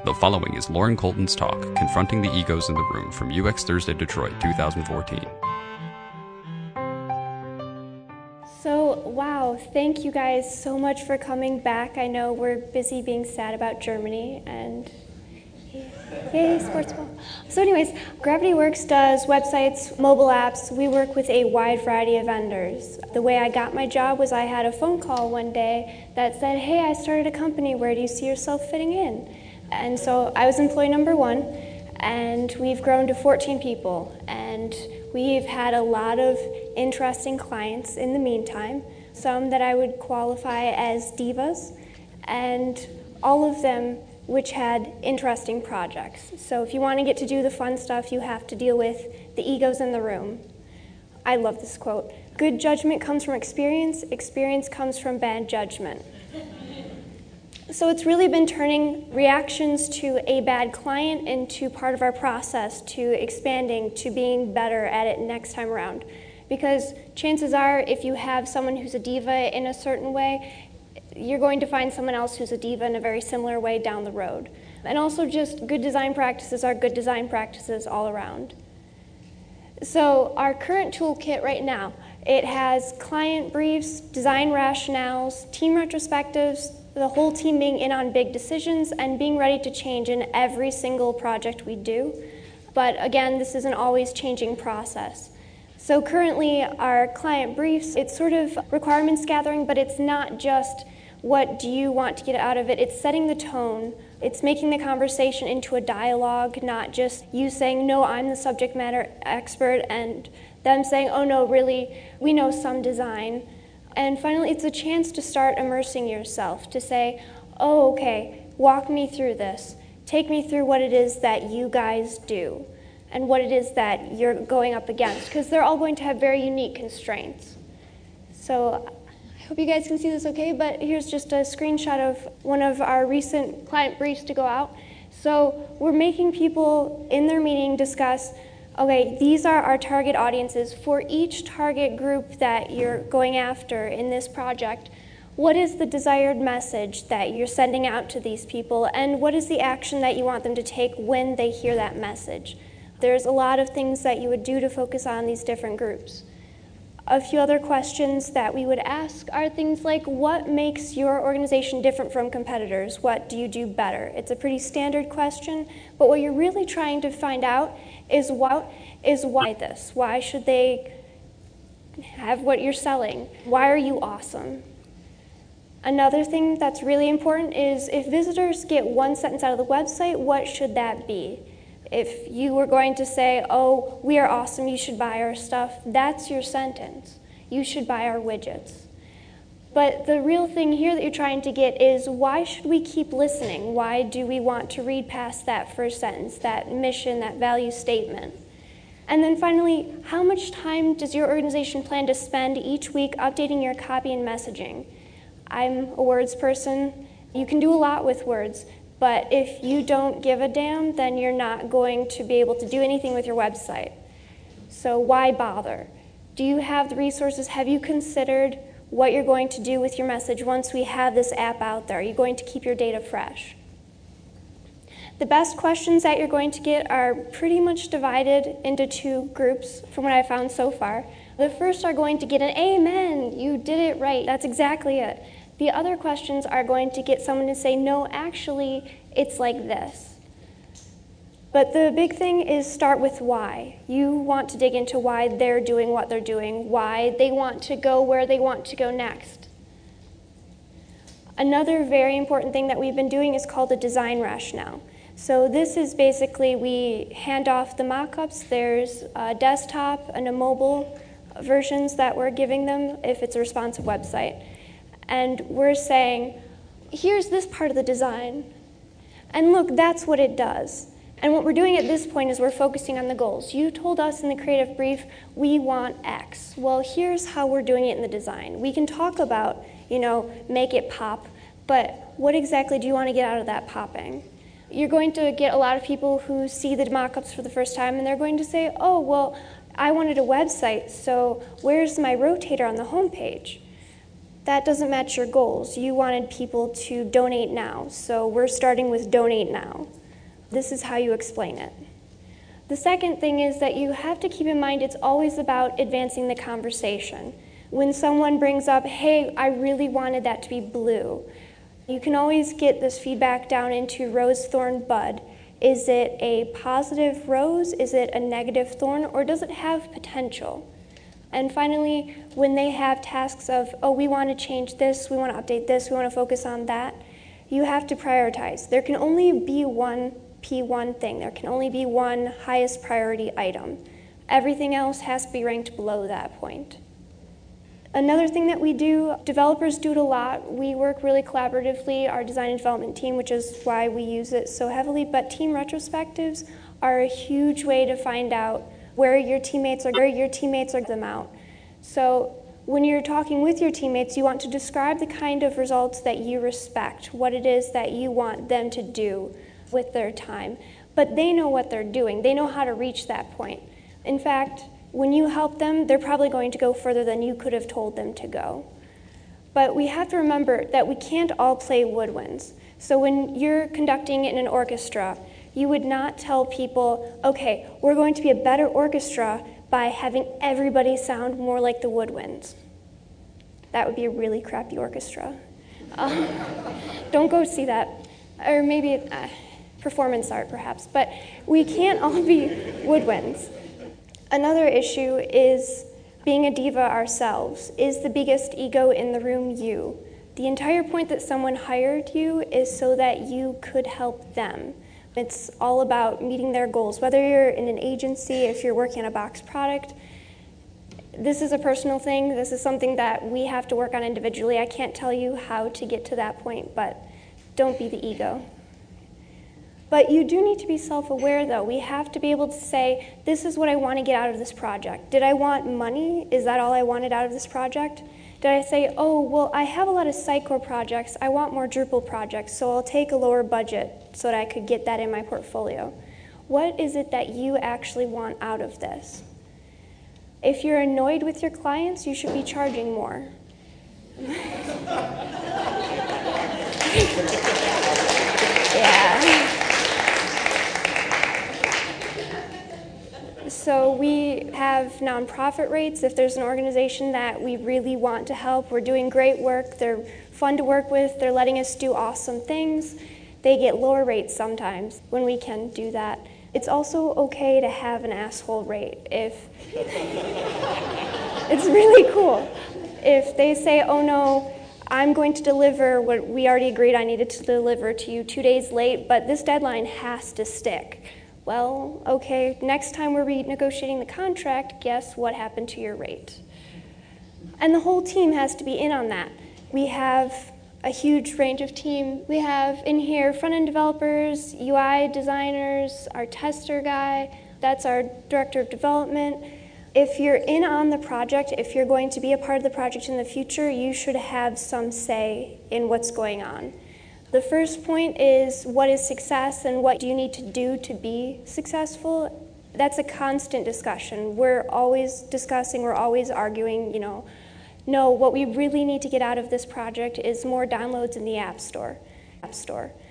The following is Lauren Colton's talk, Confronting the Egos in the Room, from UX Thursday Detroit 2014. So, wow, thank you guys so much for coming back. I know we're busy being sad about Germany, and yay, sports ball. So anyways, Gravity Works does websites, mobile apps. We work with a wide variety of vendors. The way I got my job was I had a phone call one day that said, hey, I started a company, where do you see yourself fitting in? And so I was employee number 1, and we've grown to 14 people, and we've had a lot of interesting clients in the meantime, some that I would qualify as divas, and all of them which had interesting projects. So if you want to get to do the fun stuff, you have to deal with the egos in the room. I love this quote. Good judgment comes from experience. Experience comes from bad judgment. So it's really been turning reactions to a bad client into part of our process, to expanding, to being better at it next time around. Because chances are, if you have someone who's a diva in a certain way, you're going to find someone else who's a diva in a very similar way down the road. And also just good design practices are good design practices all around. So our current toolkit right now, it has client briefs, design rationales, team retrospectives, the whole team being in on big decisions and being ready to change in every single project we do. But again, this is an always changing process. So currently our client briefs, it's sort of requirements gathering, but it's not just what do you want to get out of it. It's setting the tone. It's making the conversation into a dialogue, not just you saying, no, I'm the subject matter expert, and them saying, oh no, really, we know some design. And finally, it's a chance to start immersing yourself, to say, oh, okay, walk me through this. Take me through what it is that you guys do and what it is that you're going up against, because they're all going to have very unique constraints. So I hope you guys can see this okay, but here's just a screenshot of one of our recent client briefs to go out. So we're making people in their meeting discuss, okay, these are our target audiences. For each target group that you're going after in this project, what is the desired message that you're sending out to these people, and what is the action that you want them to take when they hear that message? There's a lot of things that you would do to focus on these different groups. A few other questions that we would ask are things like, what makes your organization different from competitors? What do you do better? It's a pretty standard question, but what you're really trying to find out is why this? Why should they have what you're selling? Why are you awesome? Another thing that's really important is if visitors get one sentence out of the website, what should that be? If you were going to say, oh, we are awesome, you should buy our stuff, that's your sentence. You should buy our widgets. But the real thing here that you're trying to get is, why should we keep listening? Why do we want to read past that first sentence, that mission, that value statement? And then finally, how much time does your organization plan to spend each week updating your copy and messaging? I'm a words person. You can do a lot with words. But if you don't give a damn, then you're not going to be able to do anything with your website. So why bother? Do you have the resources? Have you considered what you're going to do with your message once we have this app out there? Are you going to keep your data fresh? The best questions that you're going to get are pretty much divided into 2 groups from what I've found so far. The first are going to get an amen, you did it right, that's exactly it. The other questions are going to get someone to say, no, actually, it's like this. But the big thing is start with why. You want to dig into why they're doing what they're doing, why they want to go where they want to go next. Another very important thing that we've been doing is called a design rationale. So this is basically, we hand off the mock-ups. There's a desktop and a mobile versions that we're giving them if it's a responsive website. And we're saying, here's this part of the design. And look, that's what it does. And what we're doing at this point is we're focusing on the goals. You told us in the creative brief, we want X. Well, here's how we're doing it in the design. We can talk about, make it pop, but what exactly do you want to get out of that popping? You're going to get a lot of people who see the mock-ups for the first time, and they're going to say, oh, well, I wanted a website, so where's my rotator on the homepage? That doesn't match your goals. You wanted people to donate now, so we're starting with donate now. This is how you explain it. The second thing is that you have to keep in mind it's always about advancing the conversation. When someone brings up, hey, I really wanted that to be blue, you can always get this feedback down into rose, thorn, bud. Is it a positive rose? Is it a negative thorn? Or does it have potential? And finally, when they have tasks of, oh, we want to change this, we want to update this, we want to focus on that, you have to prioritize. There can only be one P1 thing. There can only be one highest priority item. Everything else has to be ranked below that point. Another thing that we do, developers do it a lot. We work really collaboratively, our design and development team, which is why we use it so heavily, but team retrospectives are a huge way to find out where your teammates are them out. So when you're talking with your teammates, you want to describe the kind of results that you respect, what it is that you want them to do with their time. But they know what they're doing. They know how to reach that point. In fact, when you help them, they're probably going to go further than you could have told them to go. But we have to remember that we can't all play woodwinds. So when you're conducting in an orchestra, you would not tell people, okay, we're going to be a better orchestra by having everybody sound more like the woodwinds. That would be a really crappy orchestra. Don't go see that. Or maybe performance art, perhaps. But we can't all be woodwinds. Another issue is being a diva ourselves. Is the biggest ego in the room you? The entire point that someone hired you is so that you could help them. It's all about meeting their goals. Whether you're in an agency, if you're working on a box product, this is a personal thing. This is something that we have to work on individually. I can't tell you how to get to that point, but don't be the ego. But you do need to be self-aware, though. We have to be able to say, this is what I want to get out of this project. Did I want money? Is that all I wanted out of this project? Did I say, oh, well, I have a lot of Sitecore projects. I want more Drupal projects, so I'll take a lower budget so that I could get that in my portfolio. What is it that you actually want out of this? If you're annoyed with your clients, you should be charging more. Yeah. So we have nonprofit rates. If there's an organization that we really want to help, we're doing great work, they're fun to work with, they're letting us do awesome things, they get lower rates sometimes when we can do that. It's also okay to have an asshole rate if it's really cool. If they say, oh no, I'm going to deliver what we already agreed I needed to deliver to you 2 days late, but this deadline has to stick. Well, okay, next time we're renegotiating the contract, guess what happened to your rate? And the whole team has to be in on that. We have a huge range of team. We have in here front-end developers, UI designers, our tester guy, that's our director of development. If you're in on the project, if you're going to be a part of the project in the future, you should have some say in what's going on. The first point is, what is success and what do you need to do to be successful? That's a constant discussion. We're always discussing, we're always arguing, no, what we really need to get out of this project is more downloads in the App Store.